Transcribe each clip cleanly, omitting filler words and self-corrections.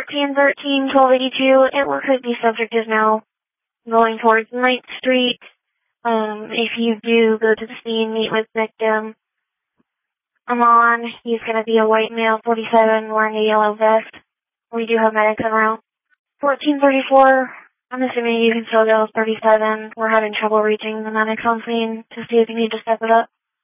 1413, 1282. It looks like the subject is now going towards 9th Street. If you do go to the scene, meet with victim Amon. He's going to be a white male, 47, wearing a yellow vest. We do have medics around. 1434, I'm assuming you can still go 37. We're having trouble reaching the medics on scene to see if you need to step it up.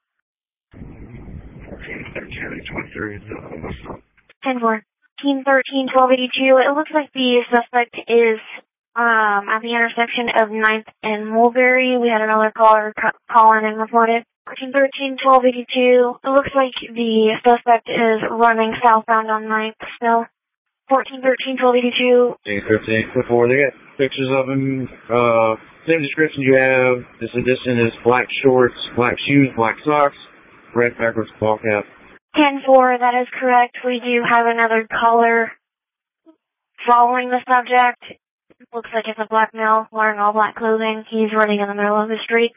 10-4. 1413, 1282. It looks like the suspect is at the intersection of 9th and Mulberry. We had another caller call in and report it. 1413, 1282. It looks like the suspect is running southbound on 9th still. 1413, 1282. 15 they got pictures of him. Same description you have. This edition is black shorts, black shoes, black socks, red backwards ball cap. 10-4, that is correct. We do have another caller following the subject. Looks like it's a black male wearing all black clothing. He's running in the middle of the street.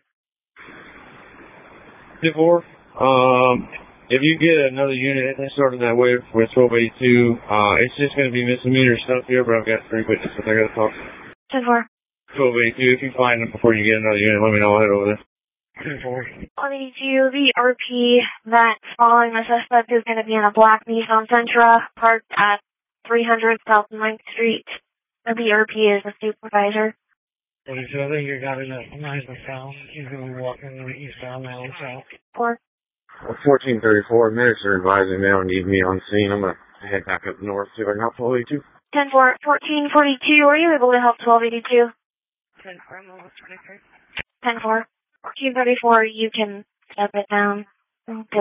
10-4. If you get another unit started that way with 1282, it's just going to be misdemeanor stuff here, but I've got 3 witnesses I got to talk to. 10-4. 1282, if you find them before you get another unit, let me know. I'll head over there. 10-4. 1282, the RP that's following the suspect is going to be in a black Nissan Sentra parked at 300 South 9th Street. The RP is the supervisor. 42, I think you got it at 9th South. He's going to be walking eastbound now south. 4. 1434, medics are advising they don't need me on scene. I'm going to head back up north, see if I can help 1282. 10-4. 1442, are you able to help 1282? 10-4, I'm almost 23. 10-4. 1434, you can step it down.